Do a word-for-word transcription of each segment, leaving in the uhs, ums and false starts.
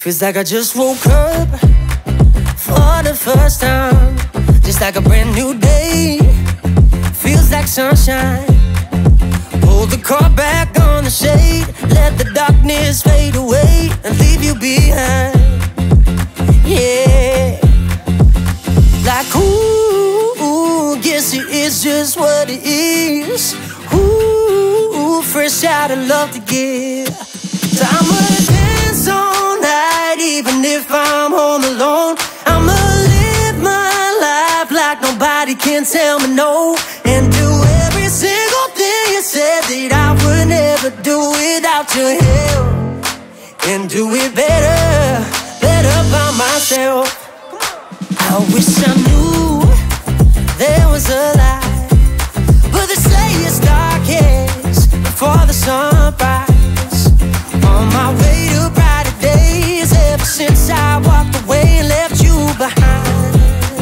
Feels like I just woke up for the first time, just like a brand new day. Feels like sunshine. Pull the car back on the shade, let the darkness fade away and leave you behind. Yeah, like ooh, ooh, guess it is just what it is. Ooh, fresh out of love to give. So I'ma dance all night, even if I'm home alone. I'ma live my life like nobody can tell me no, and do every single thing you said that I would never do without your help, and do it better, better by myself. I wish I knew there was a light, but they say it's darkest before the sunrise. On my way to brighter days, ever since I walked away and left you behind.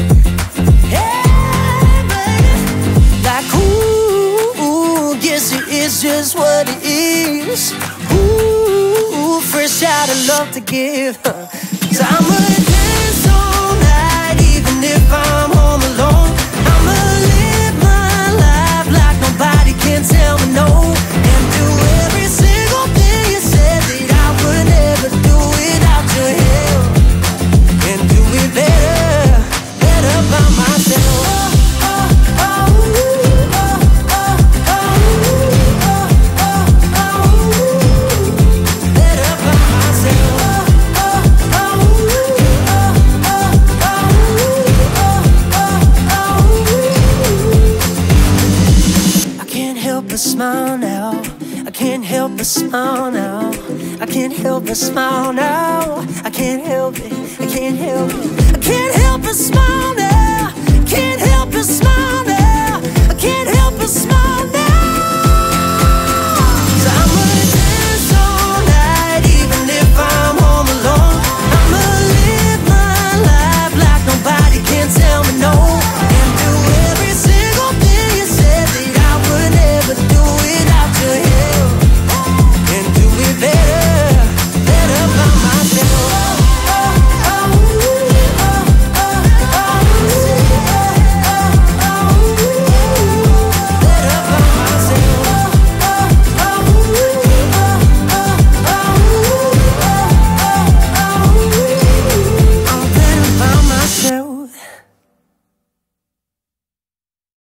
Hey, baby, like ooh, ooh, guess it is just what it is. Ooh, fresh out of love to give. So I'ma dance all night, even if I'm home alone. I'ma live my life like nobody can tell me no, and do every single thing you said that I would never do without your help, and do it better, better by myself. Oh, oh, oh, oh, oh, oh, oh, oh, better by myself. Oh, oh, oh, oh, oh, oh, oh. I can't help but smile now. I can't help but smile now. I can't help but smile now. I can't help it. I can't help it.